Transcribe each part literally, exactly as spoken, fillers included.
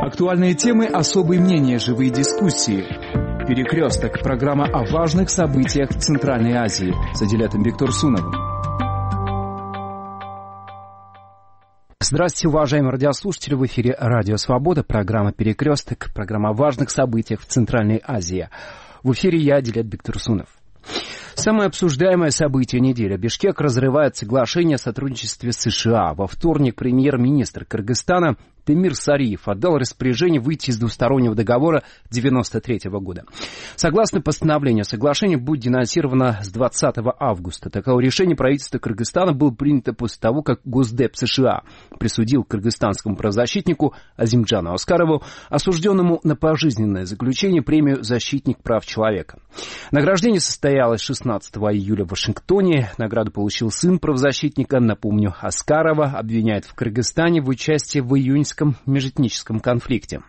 Актуальные темы, особые мнения, живые дискуссии. «Перекресток» – программа о важных событиях в Центральной Азии с Адилятом Бектурсуновым. Здравствуйте, уважаемые радиослушатели. В эфире Радио Свобода, программа «Перекресток», программа о важных событиях в Центральной Азии. В эфире я, Адилят Бектурсунов. Самое обсуждаемое событие недели. Бишкек разрывает соглашение о сотрудничестве с США. Во вторник премьер-министр Кыргызстана Темир Сариев отдал распоряжение выйти из двустороннего договора девяносто третьего года. Согласно постановлению, соглашение будет денонсировано с двадцатого августа. Такое решение правительства Кыргызстана было принято после того, как Госдеп США присудил кыргызстанскому правозащитнику Азимджану Аскарову, осужденному на пожизненное заключение, премию «Защитник прав человека». Награждение состоялось шестнадцатого июля в Вашингтоне. Награду получил сын правозащитника. Напомню, Аскарова обвиняют в Кыргызстане в участии в июньском межэтническом конфликте.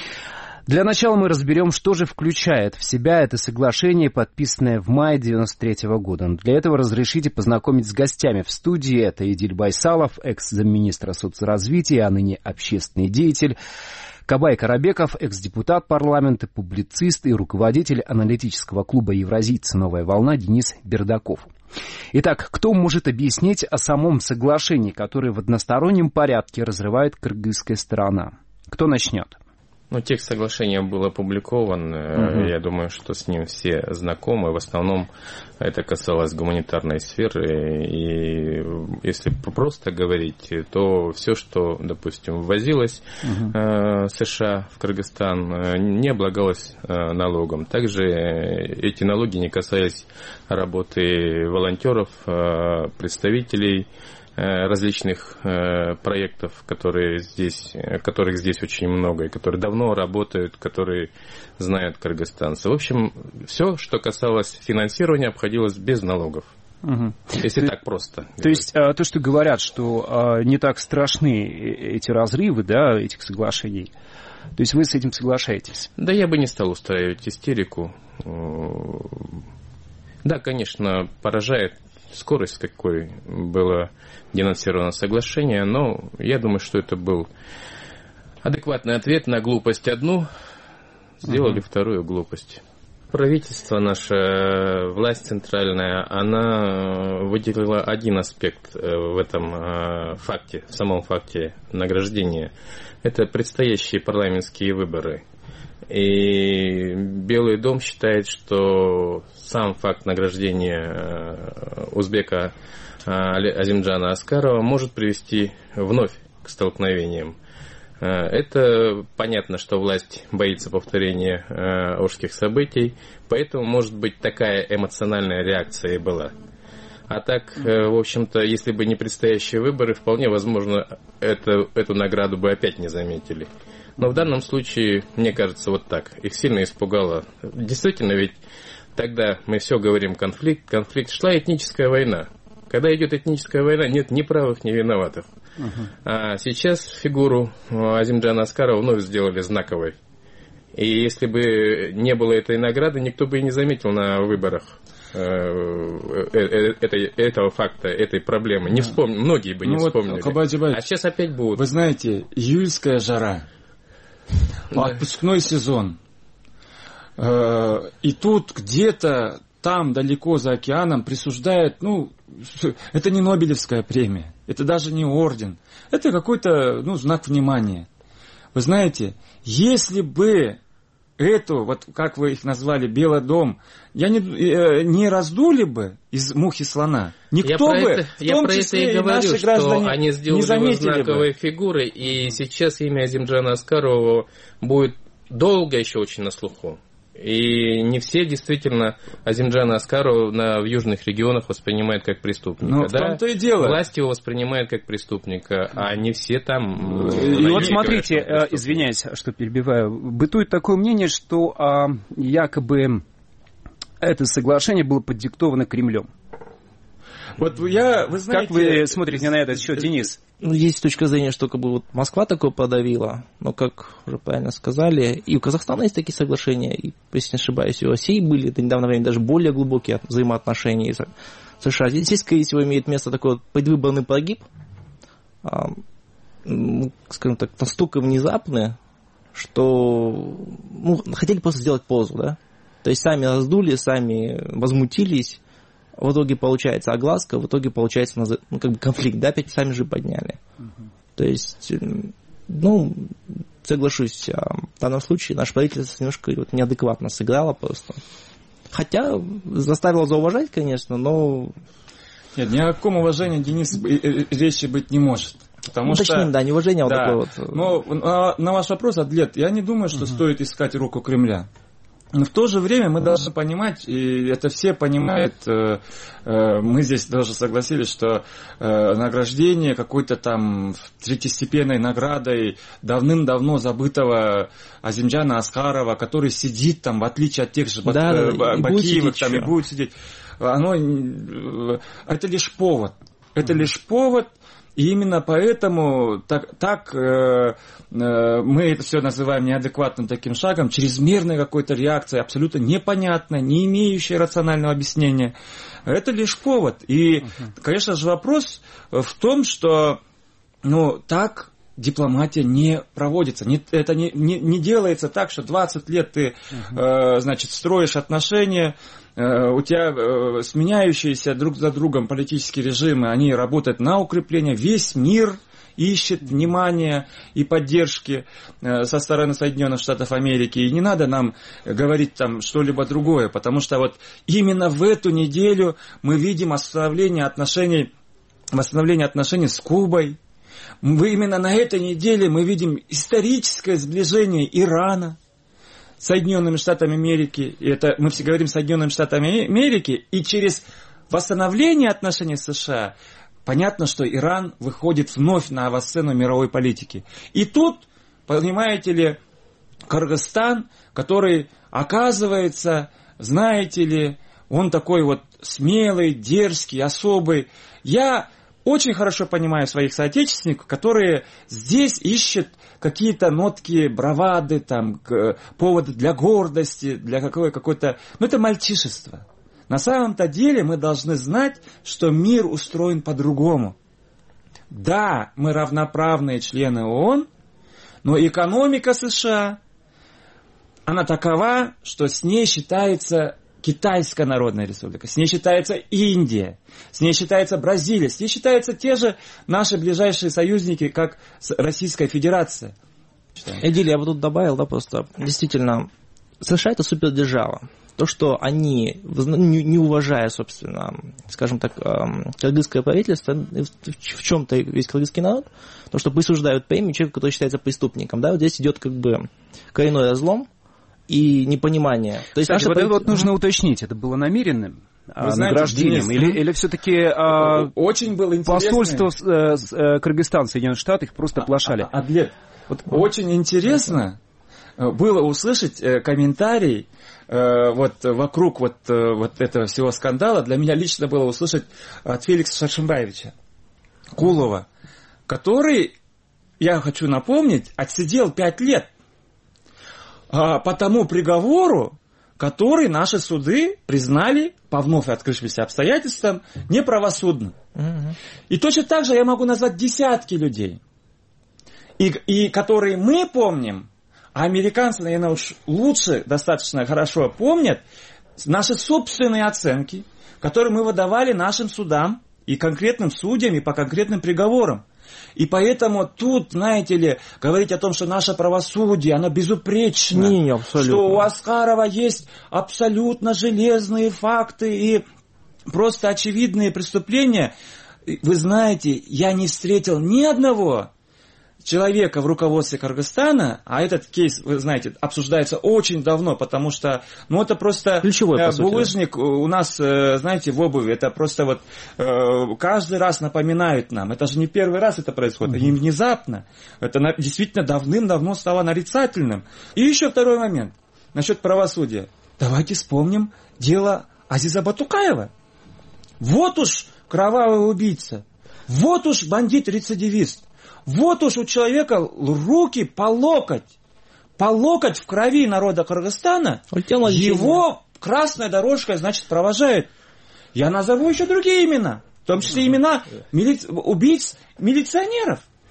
Для начала мы разберем, что же включает в себя это соглашение, подписанное в мае девяносто третьего года. Но для этого разрешите познакомить с гостями в студии. Это Идиль Байсалов, экс-замминистра соцразвития, а ныне общественный деятель. Кабай Карабеков, экс-депутат парламента, публицист и руководитель аналитического клуба «Евразийцы. Новая волна» Денис Бердаков. Итак, кто может объяснить о самом соглашении, которое в одностороннем порядке разрывает кыргызская сторона? Кто начнет? Ну, текст соглашения был опубликован, угу. Я думаю, что с ним все знакомы. В основном это касалось гуманитарной сферы. И если просто говорить, то все, что, допустим, ввозилось угу. э, США в Кыргызстан, не облагалось э, налогом. Также эти налоги не касались работы волонтеров, э, представителей различных э, проектов, которые здесь, которых здесь очень много, и которые давно работают, которые знают кыргызстанцы. В общем, все, что касалось финансирования, обходилось без налогов. Угу. Если то, так просто. То есть а, то, что говорят, что а, не так страшны эти разрывы, да, этих соглашений, то есть вы с этим соглашаетесь? Да, я бы не стал устраивать истерику. Да, конечно, поражает скорость, с какой было денонсировано соглашение, но я думаю, что это был адекватный ответ на глупость одну, сделали uh-huh. вторую глупость. Правительство наше, власть центральная, она выделила один аспект в этом факте, в самом факте награждения. Это предстоящие парламентские выборы. И Белый дом считает, что сам факт награждения узбека Азимджана Аскарова может привести вновь к столкновениям. Это понятно, что власть боится повторения орских событий, поэтому, может быть, такая эмоциональная реакция и была. А так, в общем-то, если бы не предстоящие выборы, вполне возможно, это, эту награду бы опять не заметили. Но в данном случае, мне кажется, вот так. Их сильно испугало. Действительно, ведь тогда мы все говорим конфликт. Конфликт. Шла этническая война. Когда идет этническая война, нет ни правых, ни виноватых. Uh-huh. А сейчас фигуру Азимджана Аскарова вновь сделали знаковой. И если бы не было этой награды, никто бы и не заметил на выборах этой, этого факта, этой проблемы. Не вспомнили, многие бы не ну вспомнили. Вот, Кабай-Дибай, а сейчас опять будут. Вы знаете, июльская жара. Да. Отпускной сезон. И тут где-то там, далеко за океаном, присуждают, ну, это не Нобелевская премия, это даже не орден, это какой-то, ну, знак внимания. Вы знаете, если бы эту, вот как вы их назвали, Белый дом, я не, не раздули бы из мухи слона, никто я бы, это, в том я числе про это и и говорю, наши граждане, что они сделали не заметили его знаковой бы. фигурой, и сейчас имя Азимджана Аскарова будет долго еще очень на слуху. И не все действительно Азимджана Аскарова на, в южных регионах воспринимают как преступника. Ну, в да? том-то и дело. Власть его воспринимает как преступника, а не все там... И вот смотрите, говорят, извиняюсь, что перебиваю, бытует такое мнение, что а, якобы это соглашение было поддиктовано Кремлем. Вот я, вы знаете... Как вы смотрите на этот счет, Денис? Ну, есть точка зрения, что как бы вот Москва такое подавила, но, как уже правильно сказали, и у Казахстана есть такие соглашения, и, если не ошибаюсь, и у России были до недавнего времени даже более глубокие взаимоотношения с США. Здесь, здесь, скорее всего, имеет место такой вот предвыборный прогиб, скажем так, настолько внезапный, что ну, хотели просто сделать позу, да? То есть сами раздули, сами возмутились, в итоге получается огласка, в итоге получается ну, как бы конфликт, да, опять сами же подняли. Uh-huh. То есть, ну, соглашусь, в данном случае наше правительство немножко вот, неадекватно сыграло просто. Хотя заставило зауважать, конечно, но... Нет, ни о каком уважении, Денис, речи быть не может. Потому ну, точнее, что, да, неуважение да, вот такое вот. Но на, на ваш вопрос, Адлет, я не думаю, что uh-huh. стоит искать руку Кремля. Но в то же время мы должны понимать, и это все понимают, э, э, мы здесь даже согласились, что э, награждение какой-то там третьестепенной наградой давным-давно забытого Азимджана Аскарова, который сидит там, в отличие от тех же да, Бак, да, Бакиевых, там, и будет сидеть, оно, это лишь повод. Это лишь повод. И именно поэтому так, так э, э, мы это все называем неадекватным таким шагом, чрезмерной какой-то реакцией, абсолютно непонятной, не имеющей рационального объяснения. Это лишь повод. И, конечно же, вопрос в том, что ну, так дипломатия не проводится. Не, это не, не, не делается так, что двадцать лет ты э, значит, строишь отношения, у тебя сменяющиеся друг за другом политические режимы, они работают на укрепление. Весь мир ищет внимания и поддержки со стороны Соединенных Штатов Америки. И не надо нам говорить там что-либо другое, потому что вот именно в эту неделю мы видим восстановление отношений, восстановление отношений с Кубой. Именно на этой неделе мы видим историческое сближение Ирана с Соединенными Штатами Америки, и это мы все говорим Соединенными Штатами Америки, и через восстановление отношений с США понятно, что Иран выходит вновь на авансцену мировой политики. И тут, понимаете ли, Кыргызстан, который, оказывается, знаете ли, он такой вот смелый, дерзкий, особый. Я очень хорошо понимаю своих соотечественников, которые здесь ищут какие-то нотки бравады, там, поводы для гордости, для какой- какой-то... Ну, это мальчишество. На самом-то деле мы должны знать, что мир устроен по-другому. Да, мы равноправные члены ООН, но экономика США, она такова, что с ней считается Китайская Народная Республика, с ней считается Индия, с ней считается Бразилия, с ней считаются те же наши ближайшие союзники, как Российская Федерация. Эдиль, я бы тут добавил, да, просто, действительно, США это супердержава. То, что они, не уважая, собственно, скажем так, кыргызское правительство, в чем-то весь кыргызский народ, то, что присуждают премию человеку, который считается преступником, да, вот здесь идет как бы коренной разлом и непонимание. То есть, кстати, вот это вот нужно уточнить, это было намеренным знаете, награждением, или, или все-таки а, очень был посольство с, с, с Кыргызстана, Соединенных Штатов их просто оплошали. А, а, Адлет, вот очень интересно было услышать комментарий вот вокруг вот, вот этого всего скандала. Для меня лично было услышать от Феликса Шаршембаевича Кулова, который, я хочу напомнить, отсидел пять лет по тому приговору, который наши суды признали по вновь открывшимся обстоятельствам неправосудным. Угу. И точно так же я могу назвать десятки людей, и, и которые мы помним, а американцы, наверное, уж лучше достаточно хорошо помнят наши собственные оценки, которые мы выдавали нашим судам и конкретным судьям, и по конкретным приговорам. И поэтому тут, знаете ли, говорить о том, что наше правосудие, оно безупречно, не, не, что у Аскарова есть абсолютно железные факты и просто очевидные преступления. Вы знаете, я не встретил ни одного человека в руководстве Кыргызстана, а этот кейс, вы знаете, обсуждается очень давно, потому что, ну, это просто ключевой, э, булыжник у нас, э, знаете, в обуви, это просто вот э, каждый раз напоминают нам, это же не первый раз это происходит, mm-hmm. и внезапно, это на, действительно давным-давно стало нарицательным. И еще второй момент, насчет правосудия. Давайте вспомним дело Азиза Батукаева. Вот уж кровавый убийца, вот уж бандит-рецидивист. Вот уж у человека руки по локоть, по локоть в крови народа Кыргызстана, его красная дорожка, значит, провожает. Я назову еще другие имена, в том числе имена мили... убийц милиционеров.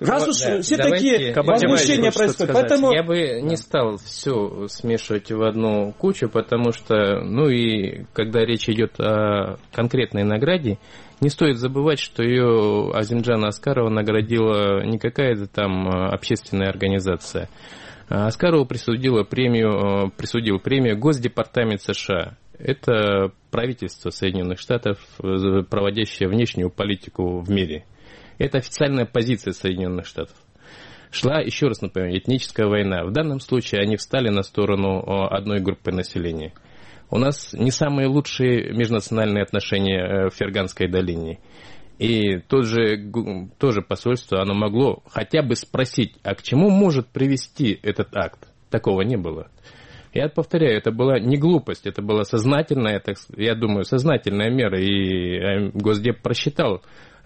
Раз уж да, все давайте, такие возмущения происходят, поэтому... Я бы не стал все смешивать в одну кучу, потому что, ну и когда речь идет о конкретной награде, не стоит забывать, что ее Азимджана Аскарова наградила не какая-то там общественная организация. Аскарову присудила премию, присудил премию Госдепартамент США. Это правительство Соединенных Штатов, проводящее внешнюю политику в мире. Это официальная позиция Соединенных Штатов. Шла, еще раз напомню, этническая война. В данном случае они встали на сторону одной группы населения. У нас не самые лучшие межнациональные отношения в Ферганской долине. И тот же, тоже посольство, оно могло хотя бы спросить, а к чему может привести этот акт? Такого не было. Я повторяю, это была не глупость, это была сознательная, так, я думаю, сознательная мера. И Госдеп просчитал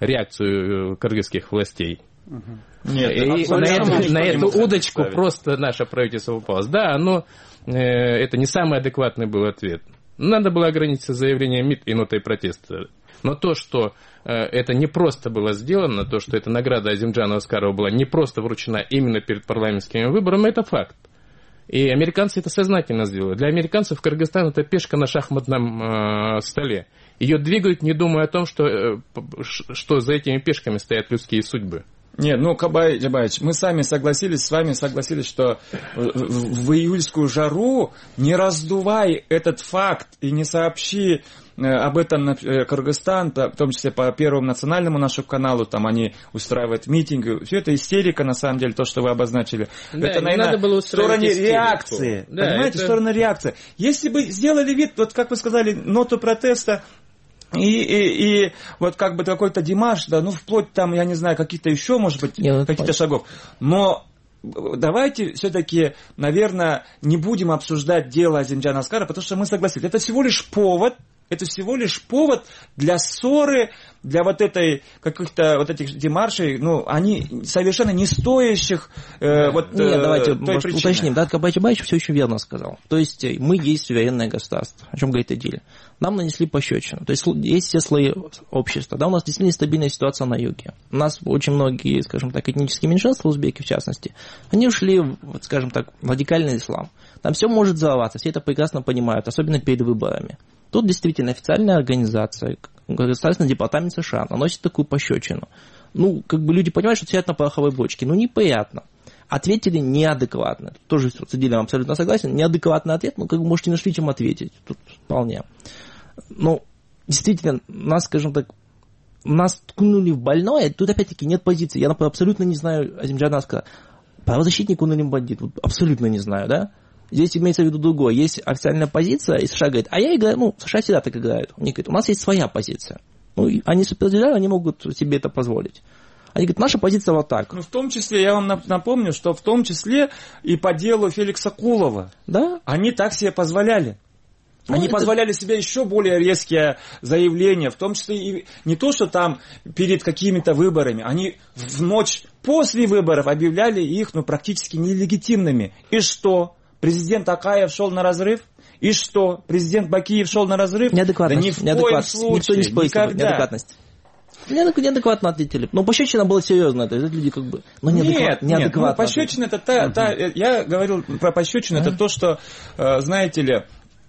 реакцию кыргызских властей. Нет, и на, это, на эту удочку ставить. Просто наше правительство упалось. Да, но э, это не самый адекватный был ответ. Надо было ограничиться заявлением МИД и нотой протеста. Но то, что э, это не просто было сделано, то, что эта награда Азимджана Аскарова была не просто вручена именно перед парламентскими выборами, это факт. И американцы это сознательно сделали. Для американцев Кыргызстан это пешка на шахматном э, столе. Ее двигают, не думая о том, что, э, что за этими пешками стоят людские судьбы. Нет, ну, Кабай Джабаевич, мы сами согласились, с вами согласились, что в, в июльскую жару не раздувай этот факт и не сообщи об этом Кыргызстан, в том числе по Первому национальному нашему каналу, там они устраивают митинги. Все это истерика, на самом деле, то, что вы обозначили. Да, это, наверное, в стороне истерику. реакции. Да, понимаете, это... в сторону реакции. Если бы сделали вид, вот как вы сказали, ноту протеста, И, и, и вот как бы какой-то демарш, да, ну вплоть там, я не знаю, каких-то еще, может быть, я каких-то шагов. Но давайте все-таки, наверное, не будем обсуждать дело Азимджана Аскарова, потому что мы согласились. Это всего лишь повод, это всего лишь повод для ссоры, для вот этой, каких-то вот этих демаршей, ну, они совершенно не стоящих э, вот Нет, э, давайте той может, уточним. Да, Кабай Чабаевич все очень верно сказал. То есть мы есть суверенное государство, о чем говорит Эдиль. Нам нанесли пощечину. То есть есть все слои общества. Да, у нас действительно стабильная ситуация на юге. У нас очень многие, скажем так, этнические меньшинства, узбеки в частности, они ушли, вот, скажем так, в радикальный ислам. Там все может взорваться, все это прекрасно понимают, особенно перед выборами. Тут действительно официальная организация, Государственный департамент США наносит такую пощечину. Ну, как бы люди понимают, что сидят на пороховой бочке. Ну, неприятно. Ответили неадекватно. Тоже с Эдилем абсолютно согласен. Неадекватный ответ, ну, как бы, может, и нашли чем ответить. Тут вполне. Ну, действительно, нас, скажем так, нас ткнули в больное. Тут, опять-таки, нет позиции. Я, например, абсолютно не знаю Азимджана Аскарова. Правозащитник он или бандит? Вот абсолютно не знаю, да? Здесь имеется в виду другое. Есть официальная позиция, и США говорит, а я играю, ну, США всегда так играют. Они говорят, у нас есть своя позиция. Ну, они супердержавы, они могут себе это позволить. Они говорят, наша позиция вот так. Ну, в том числе, я вам напомню, что в том числе и по делу Феликса Кулова. Да? Они так себе позволяли. Ну, Они это... позволяли себе еще более резкие заявления, в том числе и не то, что там перед какими-то выборами. Они в ночь после выборов объявляли их, ну, практически нелегитимными. И что? Президент Акаев шел на разрыв? И что? Президент Бакиев шел на разрыв? Неадекватность. Да ни в неадекватность. коем случае. Никто не спорит. Неадекватность. Неадекватно ответили. Но пощечина была серьезная. То есть люди как бы... Ну, неадекват... Нет, нет. Ну, пощечина это та... Uh-huh. та... Я говорил про пощечину. Uh-huh. Это то, что, знаете ли...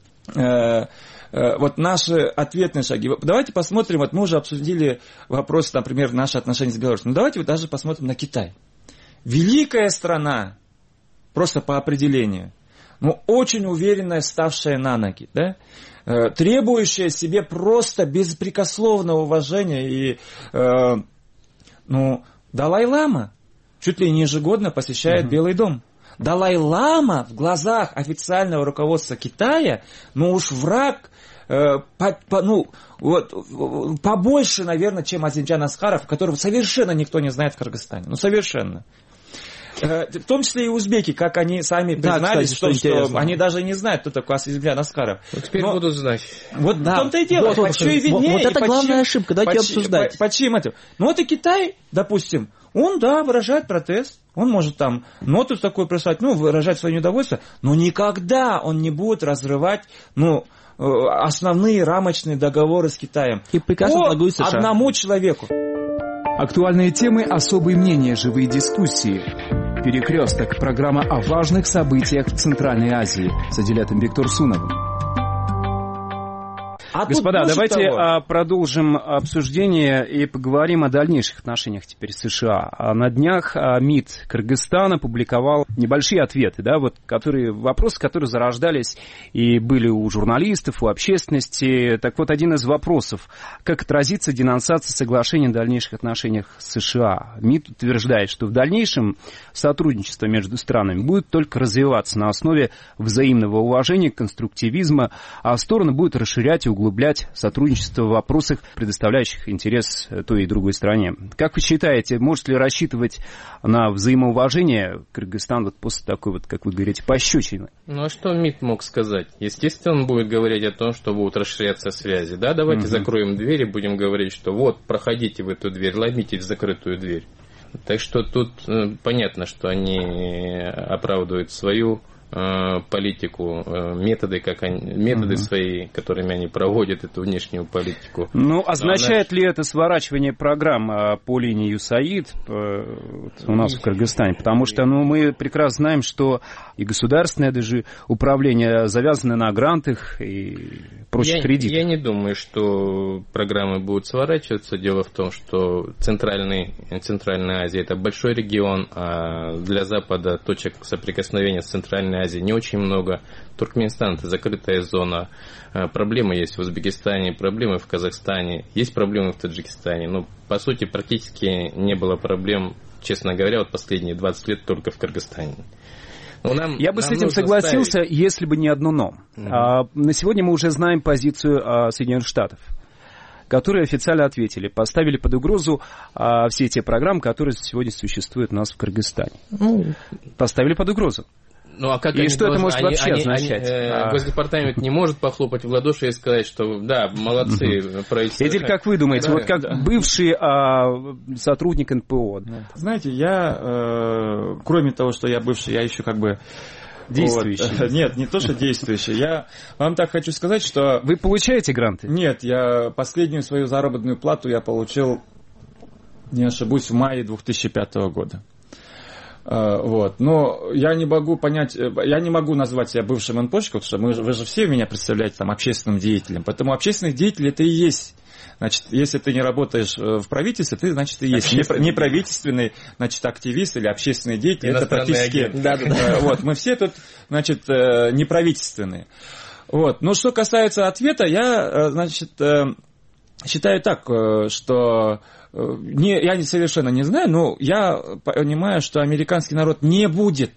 Вот наши ответные шаги. Давайте посмотрим, вот мы уже обсудили вопрос, например, наши отношения с Беларусью. Ну давайте вот даже посмотрим на Китай. Великая страна, просто по определению, но очень уверенная, ставшая на ноги, да? Требующая себе просто беспрекословного уважения. И, э, ну, Далай-лама чуть ли не ежегодно посещает угу. Белый дом. Далай-лама в глазах официального руководства Китая, ну уж враг, э, по, по, ну, вот, побольше, наверное, чем Азимджан Аскаров, которого совершенно никто не знает в Кыргызстане. Ну, совершенно. Э, в том числе и узбеки, как они сами признались, да, кстати, что, что они даже не знают, кто такой Азимджан Аскаров. Вот теперь Но, будут знать. Вот да. в том-то и дело. Вот, по чьей вине, вот это главная чьим, ошибка, давайте по, обсуждать. По, по чьим это? Ну вот и Китай, допустим, он, да, выражает протест. Он может там ноту такую прислать, ну, выражать свое недовольство, но никогда он не будет разрывать, ну, основные рамочные договоры с Китаем. И прекрасно по торгует США. Одному человеку. Актуальные темы, особые мнения, живые дискуссии. «Перекресток» – программа о важных событиях в Центральной Азии с Адилятом Бектурсуновым. А Господа, давайте того... продолжим обсуждение и поговорим о дальнейших отношениях теперь с США. На днях МИД Кыргызстана публиковал небольшие ответы, да, вот, которые, вопросы, которые зарождались и были у журналистов, у общественности. Так вот, один из вопросов: как отразится денонсация соглашения о дальнейших отношениях с США? МИД утверждает, что в дальнейшем сотрудничество между странами будет только развиваться на основе взаимного уважения, конструктивизма, а стороны будут расширять и углублять сотрудничество в вопросах, предоставляющих интерес той и другой стране. Как вы считаете, может ли рассчитывать на взаимоуважение Кыргызстан вот после такой, вот, как вы говорите, пощечины? Ну а что МИД мог сказать? Естественно, он будет говорить о том, что будут расширяться связи. Да, давайте угу. закроем дверь и будем говорить, что вот, проходите в эту дверь, ломите в закрытую дверь. Так что тут э, понятно, что они оправдывают свою политику, методы, как они, методы uh-huh. свои, которыми они проводят эту внешнюю политику. Ну, означает она... ли это сворачивание программ по линии ЮСАИД у нас в Кыргызстане? Потому что, ну, мы прекрасно знаем, что и государственное даже управление завязано на грантах и прочих я, кредитах. Я не думаю, что программы будут сворачиваться. Дело в том, что Центральный, Центральная Азия – это большой регион, а для Запада точек соприкосновения с Центральной Азии не очень много. Туркменистан – это закрытая зона. Проблемы есть в Узбекистане, проблемы в Казахстане, есть проблемы в Таджикистане. Но, по сути, практически не было проблем, честно говоря, вот последние двадцать лет только в Кыргызстане. Но нам, Я бы с этим согласился, ставить... если бы не одно «но». Mm-hmm. А, на сегодня мы уже знаем позицию а, Соединенных Штатов, которые официально ответили, поставили под угрозу а, все те программы, которые сегодня существуют у нас в Кыргызстане. Mm-hmm. Поставили под угрозу. Ну, а как и что должны, это может они, вообще они, означать? Они, э, а... Госдепартамент не может похлопать в ладоши и сказать, что да, молодцы. Uh-huh. правительство. Эдиль, как вы думаете, да, вот как да. бывший а, сотрудник эн пэ о? Знаете, я, э, кроме того, что я бывший, я еще как бы... Действующий. Вот. Нет, не то, что действующий. Я вам так хочу сказать, что... Вы получаете гранты? Нет, я последнюю свою заработную плату я получил, не ошибусь, в мае две тысячи пятого года. Вот. Но я не могу понять, я не могу назвать себя бывшим эн пэ о-щиком, потому что мы, вы же все меня представляете там общественным деятелем. Поэтому общественный деятель это и есть. Значит, если ты не работаешь в правительстве, ты, значит, и есть не правительственный, значит, активист или общественный деятель. Это практически... Да, да, да. Вот. Мы все тут, значит, неправительственные. Вот. Но что касается ответа, я, значит, считаю так, что... Не, я совершенно не знаю, но я понимаю, что американский народ не будет.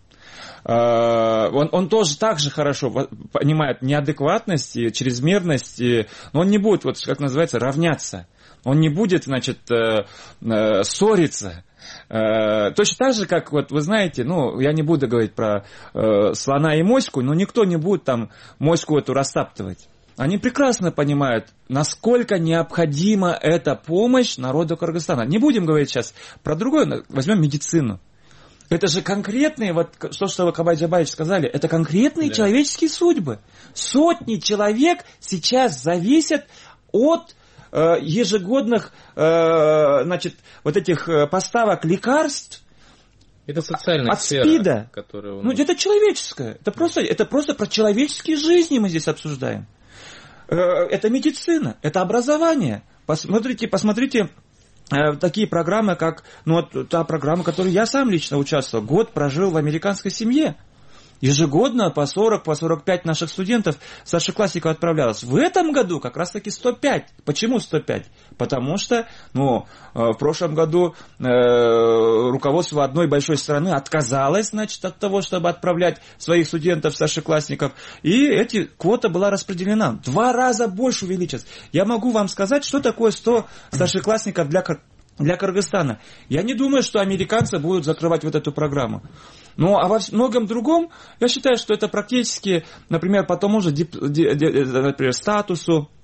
Он, он тоже так же хорошо понимает неадекватность и чрезмерность, но он не будет, вот как называется, равняться. Он не будет, значит, ссориться. Точно так же, как, вот вы знаете, ну, я не буду говорить про слона и моську, но никто не будет там моську эту растаптывать. Они прекрасно понимают, насколько необходима эта помощь народу Кыргызстана. Не будем говорить сейчас про другое, возьмем медицину. Это же конкретные, вот то, что вы, Кабай Джабаевич, сказали, это конкретные да. человеческие судьбы. Сотни человек сейчас зависят от э, ежегодных э, значит, вот этих поставок лекарств. Это социальная от сфера, СПИДа. Которая... Ну, это человеческое. Это просто, это просто про человеческие жизни мы здесь обсуждаем. Это медицина, это образование. Посмотрите, посмотрите э, такие программы, как ну, вот, та программа, в которой я сам лично участвовал. Год прожил в американской семье. Ежегодно по сорок, по сорок пять наших студентов, старшеклассников отправлялось. В этом году как раз таки сто пять. Почему сто пять? Потому что ну, в прошлом году э, руководство одной большой страны отказалось, значит, от того, чтобы отправлять своих студентов, старшеклассников. И эта квота была распределена. Два раза больше увеличилась. Я могу вам сказать, что такое сто старшеклассников для Для Кыргызстана. Я не думаю, что американцы будут закрывать вот эту программу. Ну, а во многом другом, я считаю, что это практически, например, по тому же, например, статусу,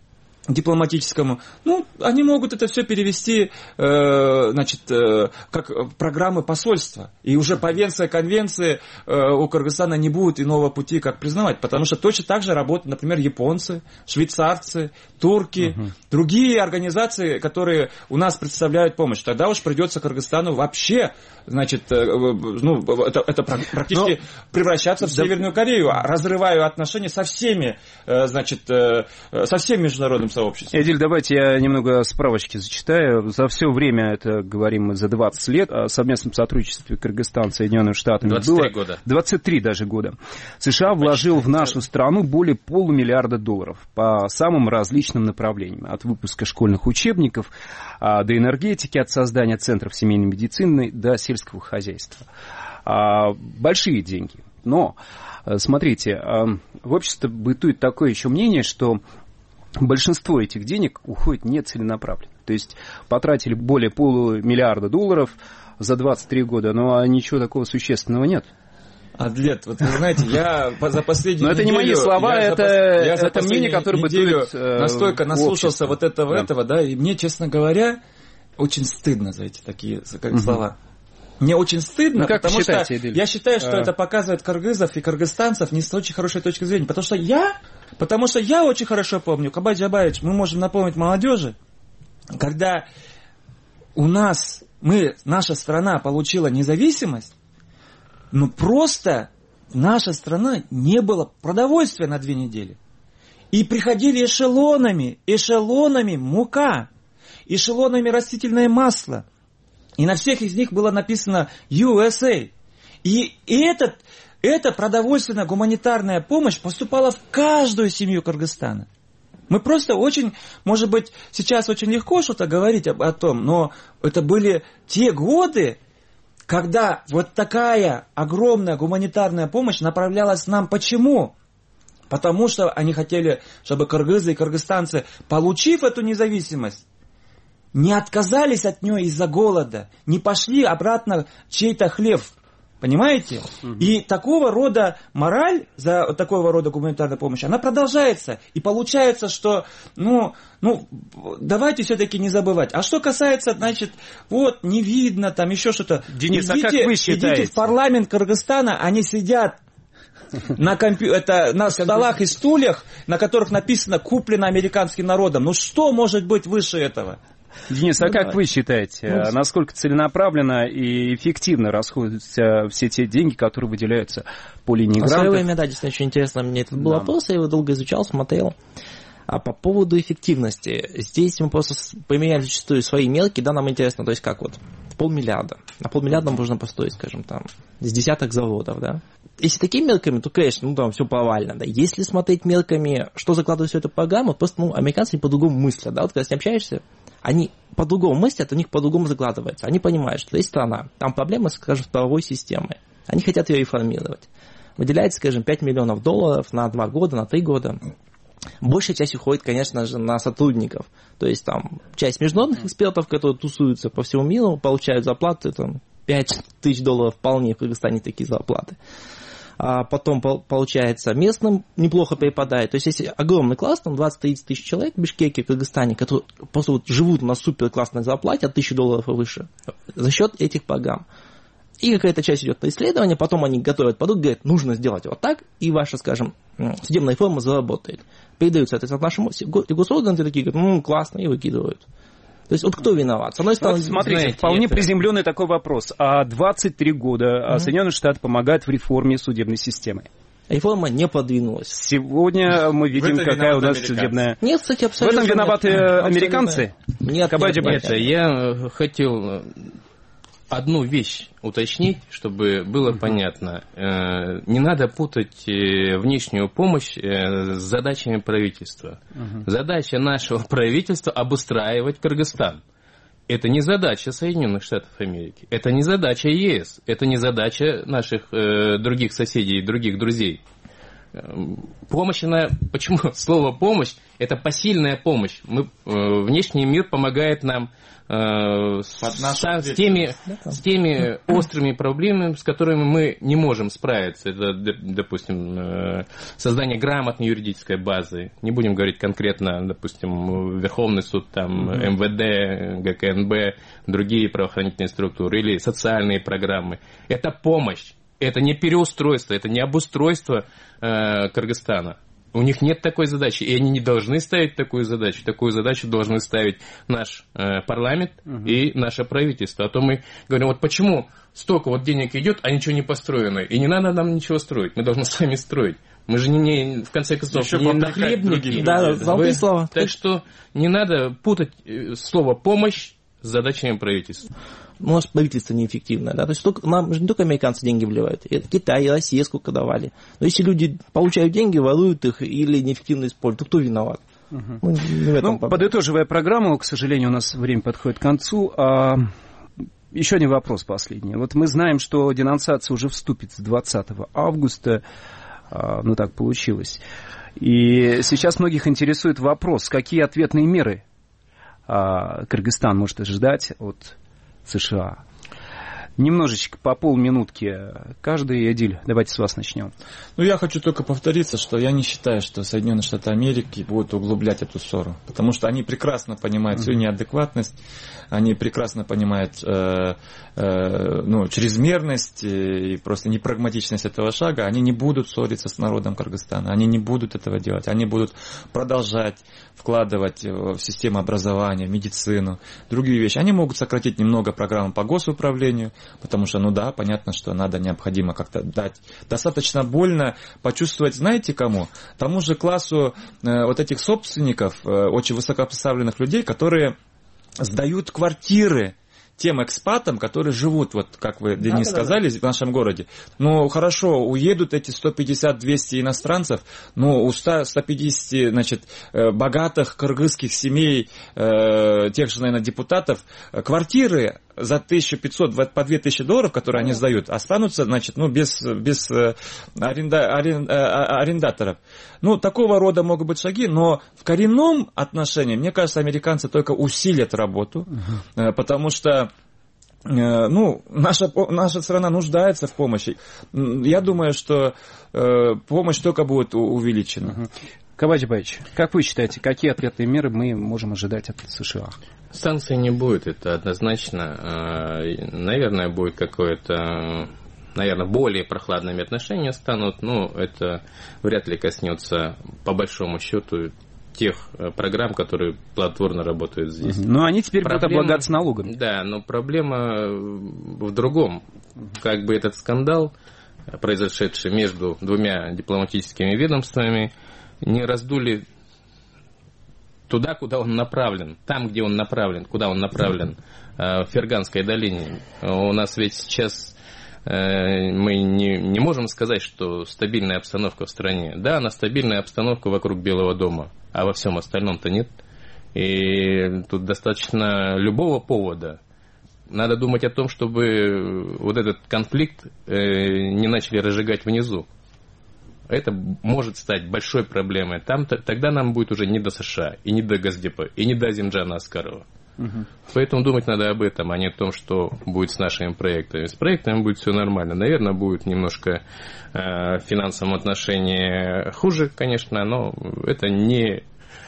дипломатическому, ну, они могут это все перевести, э, значит, э, как программы посольства. И уже по Венской конвенции э, у Кыргызстана не будет иного пути, как признавать. Потому что точно так же работают, например, японцы, швейцарцы, турки, угу. другие организации, которые у нас представляют помощь. Тогда уж придется Кыргызстану вообще, значит, э, ну, это, это практически Но... превращаться в Северную Корею, разрывая отношения со всеми, э, значит, э, со всем международным сообществом. Эдиль, давайте я немного справочки зачитаю. За все время, это говорим мы за двадцать лет, о совместном сотрудничестве Кыргызстана с Соединенными Штатами двадцать три было года. двадцать три даже года. США вложил в нашу страну более полумиллиарда долларов по самым различным направлениям. От выпуска школьных учебников до энергетики, от создания центров семейной медицины до сельского хозяйства. Большие деньги. Но, смотрите, в обществе бытует такое еще мнение, что большинство этих денег уходит нецеленаправленно. То есть потратили более полумиллиарда долларов за двадцать три года, но ничего такого существенного нет. Адлет, вот вы знаете, я за последнюю но неделю... Но это не мои слова, это, я это мнение, которое бытует настолько наслушался вот этого, да. этого, да, и мне, честно говоря, очень стыдно за эти такие как, угу. слова. Мне очень стыдно, ну, как потому считаете, что Эдиль? Я считаю, что а... это показывает кыргызов и кыргызстанцев не с очень хорошей точки зрения. Потому что я, потому что я очень хорошо помню, Кабай Джабаевич, мы можем напомнить молодежи, когда у нас, мы, наша страна получила независимость, но просто наша страна не было продовольствия на две недели. И приходили эшелонами, эшелонами мука, эшелонами растительное масло. И на всех из них было написано ю эс эй. И этот, эта продовольственная гуманитарная помощь поступала в каждую семью Кыргызстана. Мы просто очень, может быть, сейчас очень легко что-то говорить об, о том, но это были те годы, когда вот такая огромная гуманитарная помощь направлялась нам. Почему? Потому что они хотели, чтобы кыргызы и кыргызстанцы, получив эту независимость, не отказались от нее из-за голода, не пошли обратно в чей-то хлев. Понимаете? Угу. И такого рода мораль за такого рода гуманитарную помощь, она продолжается. И получается, что, ну, ну, давайте все-таки не забывать. А что касается, значит, вот, не видно, там еще что-то. Денис, идите, а как вы считаете? Идите в парламент Кыргызстана, они сидят на, компью... это, на столах и стульях, на которых написано «куплено американским народом». Ну что может быть выше этого? Денис, а ну, как давай. Вы считаете, ну, насколько целенаправленно и эффективно расходуются все те деньги, которые выделяются по линии грантов? В свое время, да, действительно, очень интересно мне этот был да. вопрос, я его долго изучал, смотрел. А по поводу эффективности, здесь мы просто поменяли зачастую свои мелкие, да, нам интересно, то есть как вот, полмиллиарда. На полмиллиарда можно построить, скажем, там, с десяток заводов, да. Если такими мелками, то, конечно, ну там все повально, да. Если смотреть мелками, что закладывает всю эту программу, просто, ну, американцы по-другому мыслят, да, вот когда с ними общаешься, они по-другому мыслят, у них по-другому закладывается. Они понимают, что есть страна, там проблемы, скажем, с правовой системой. Они хотят ее реформировать. Выделяется, скажем, пять миллионов долларов на два года, на три года. Большая часть уходит, конечно же, на сотрудников. То есть там часть международных экспертов, которые тусуются по всему миру, получают зарплаты, там, пять тысяч долларов вполне в Кыргызстане такие зарплаты. А потом, получается, местным неплохо перепадает. То есть, если огромный класс, там двадцать-тридцать тысяч человек в Бишкеке, в Кыргызстане, которые просто вот живут на супер классной зарплате от тысячи долларов и выше, за счет этих программ. И какая-то часть идет на исследование, потом они готовят продукт, говорят, нужно сделать вот так, и ваша, скажем, судебная реформа заработает. Передают, соответственно, нашему госоргану, такие говорят, ну, классно, и выкидывают. То есть, вот кто виноват? С одной стороны, вот, смотрите, знаете, вполне это... приземленный такой вопрос. А двадцать три года mm-hmm. Соединенные Штаты помогают в реформе судебной системы. Реформа не продвинулась. Сегодня мы видим, какая у нас судебная... Нет, кстати, абсолютно. В этом виноваты нет. американцы? Нет, нет, нет, нет. Я хотел одну вещь уточнить, чтобы было uh-huh. понятно. Не надо путать внешнюю помощь с задачами правительства. Uh-huh. Задача нашего правительства – обустраивать Кыргызстан. Это не задача Соединенных Штатов Америки, это не задача ЕС, это не задача наших других соседей и других друзей. Помощь, она... Почему слово «помощь»? Это посильная помощь. Мы, э, внешний мир помогает нам э, с, с, теми, с теми острыми проблемами, с которыми мы не можем справиться. Это, допустим, э, создание грамотной юридической базы. Не будем говорить конкретно, допустим, Верховный суд, там, эм вэ дэ, гэ ка эн бэ, другие правоохранительные структуры или социальные программы. Это помощь. Это не переустройство, это не обустройство э, Кыргызстана. У них нет такой задачи, и они не должны ставить такую задачу. Такую задачу должны ставить наш э, парламент угу. и наше правительство. А то мы говорим, вот почему столько вот денег идет, а ничего не построено. И не надо нам ничего строить, мы должны сами строить. Мы же не, не в конце концов, еще не нахлебники. Да, золотые слова. Так что не надо путать слово «помощь» с задачами правительства. У нас правительство неэффективное, да, то есть только, нам же не только американцы деньги вливают, это Китай и Россия сколько давали. Но если люди получают деньги, воруют их или неэффективно используют, то кто виноват? Угу. Ну, ну, подытоживая программу, к сожалению, у нас время подходит к концу. А, еще один вопрос последний. Вот мы знаем, что денонсация уже вступит с двадцатого августа, а, ну так получилось. И сейчас многих интересует вопрос, какие ответные меры а, Кыргызстан может ожидать от США. Немножечко по полминутки каждый. Эдиль, давайте с вас начнем. Ну, я хочу только повториться, что я не считаю, что Соединенные Штаты Америки будут углублять эту ссору. Потому что они прекрасно понимают mm-hmm. всю неадекватность, они прекрасно понимают э, э, ну, чрезмерность и просто непрагматичность этого шага. Они не будут ссориться с народом Кыргызстана, они не будут этого делать. Они будут продолжать вкладывать в систему образования, в медицину, другие вещи. Они могут сократить немного программу по госуправлению, потому что, ну да, понятно, что надо, необходимо как-то дать. Достаточно больно почувствовать, знаете кому? Тому же классу э, вот этих собственников, э, очень высокопоставленных людей, которые сдают квартиры тем экспатам, которые живут, вот как вы, Денис, да, сказали, да, да. в нашем городе. Ну, хорошо, уедут эти сто пятьдесят - двести иностранцев, но у ста - ста пятидесяти, значит, богатых кыргызских семей, тех же, наверное, депутатов, квартиры за тысячу пятьсот, по две тысячи долларов, которые они сдают, останутся, значит, ну, без, без аренда, аренда, арендаторов. Ну, такого рода могут быть шаги, но в коренном отношении, мне кажется, американцы только усилят работу, uh-huh. потому что ну, наша, наша страна нуждается в помощи. Я думаю, что помощь только будет увеличена. Uh-huh. Кабаджи Баевич, как вы считаете, какие ответные меры мы можем ожидать от США? Санкций не будет, это однозначно. Наверное, будет какое-то, наверное, более прохладными отношения станут, но это вряд ли коснется, по большому счету, тех программ, которые плодотворно работают здесь. Но они теперь проблема, будут облагаться налогами. Да, но проблема в другом. Как бы этот скандал, произошедший между двумя дипломатическими ведомствами, не раздули туда, куда он направлен, там, где он направлен, куда он направлен, в Ферганской долине. У нас ведь сейчас мы не, не можем сказать, что стабильная обстановка в стране. Да, она стабильная обстановка вокруг Белого дома, а во всем остальном-то нет. И тут достаточно любого повода. Надо думать о том, чтобы вот этот конфликт не начали разжигать внизу. Это может стать большой проблемой. Там, тогда нам будет уже не до США, и не до Госдепа, и не до Азимджана Аскарова. Угу. Поэтому думать надо об этом, а не о том, что будет с нашими проектами. С проектами будет все нормально. Наверное, будет немножко э, в финансовом отношении хуже, конечно, но это не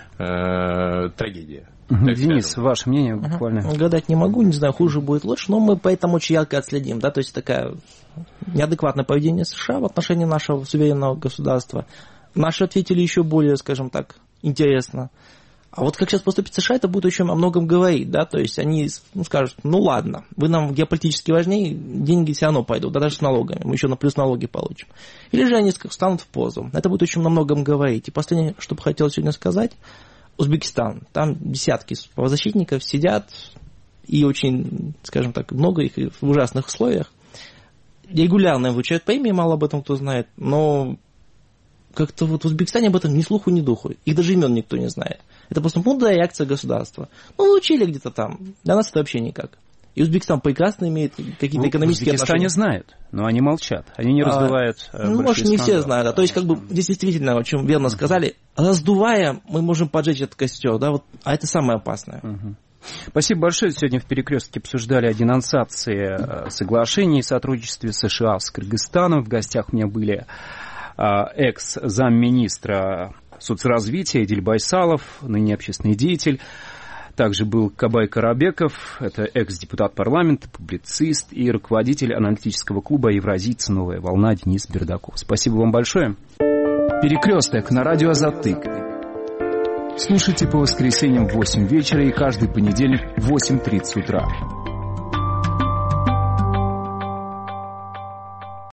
э, трагедия. Денис, скажем. Ваше мнение буквально. Uh-huh. Гадать не могу, не знаю, хуже будет, лучше, но мы поэтому очень ярко отследим, да, то есть такая неадекватное поведение США в отношении нашего суверенного государства. Наши ответили еще более, скажем так, интересно. А вот как сейчас поступит США, это будет очень о многом говорить, да, то есть они ну, скажут, ну ладно, вы нам геополитически важнее, деньги все равно пойдут, да даже с налогами, мы еще на плюс налоги получим. Или же они станут в позу. Это будет очень о многом говорить. И последнее, что бы хотел сегодня сказать, Узбекистан. Там десятки правозащитников сидят, и очень, скажем так, много их в ужасных условиях. Регулярно вручают премии, мало об этом кто знает, но как-то вот в Узбекистане об этом ни слуху, ни духу. Их даже имен никто не знает. Это просто мудрая реакция государства. Ну, учили где-то там. Для нас это вообще никак. И Узбекистан прекрасно имеет какие-то экономические отношения. В Узбекистане знают, но они молчат. Они не раздувают а, Ну, может, не все знают. Да. То есть, как бы, здесь действительно, о чем верно сказали, раздувая, мы можем поджечь этот костер, да, вот, а это самое опасное. Угу. Спасибо большое. Сегодня в «Перекрестке» обсуждали о денонсации соглашений о сотрудничестве США с Кыргызстаном. В гостях у меня были экс-замминистра соцразвития Эдиль Байсалов, ныне общественный деятель. Также был Кабай Карабеков, это экс-депутат парламента, публицист и руководитель аналитического клуба «Евразийцы. Новая волна» Денис Бердаков. Спасибо вам большое. «Перекресток» на радио «Азатык». Слушайте по воскресеньям в восемь вечера и каждый понедельник в восемь тридцать утра.